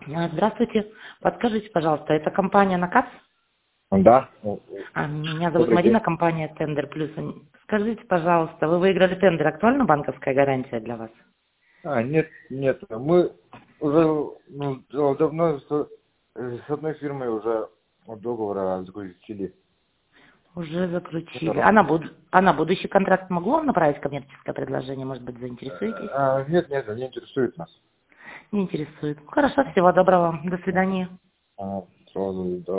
Здравствуйте. Подскажите, пожалуйста, это компания «Наказ»? Да. Меня зовут Добрый Марина, день. компания «Тендер Плюс». Скажите, пожалуйста, вы выиграли тендер. Актуальна банковская гарантия для вас? Нет, нет. Мы уже давно с одной фирмой уже договор заключили. Уже заключили. Это- А на будущий контракт могу вам направить коммерческое предложение? Может быть, заинтересуетесь? Нет, нет, не интересует нас. Не интересует. Хорошо, всего доброго. До свидания. Сразу